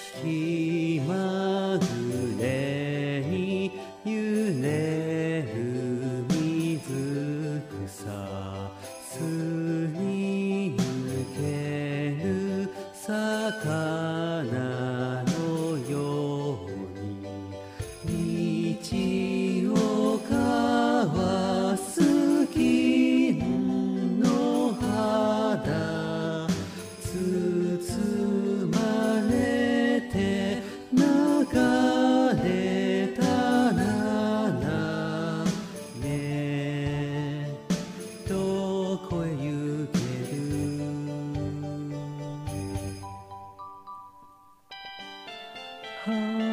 気まぐれに揺れる水草巣に抜ける魚のように道を交わす銀の肌包まれて流れたなねどこへ行けるは